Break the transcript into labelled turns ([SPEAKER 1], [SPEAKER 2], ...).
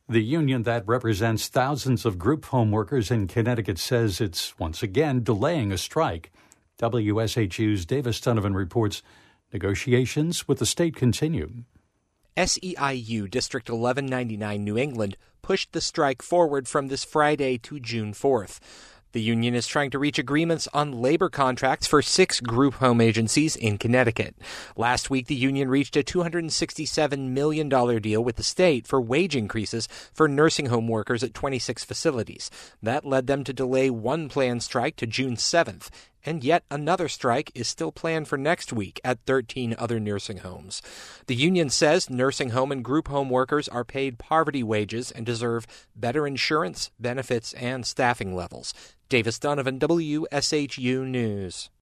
[SPEAKER 1] The union that represents thousands of group home workers in Connecticut says it's once again delaying a strike. WSHU's Davis Donovan reports negotiations with the state continue.
[SPEAKER 2] SEIU District 1199 New England pushed the strike forward from this Friday to June 4th. The union is trying to reach agreements on labor contracts for 6 group home agencies in Connecticut. Last week, the union reached a $267 million deal with the state for wage increases for nursing home workers at 26 facilities. That led them to delay one planned strike to June 7th. And yet another strike is still planned for next week at 13 other nursing homes. The union says nursing home and group home workers are paid poverty wages and deserve better insurance, benefits, and staffing levels. Davis Donovan, WSHU News.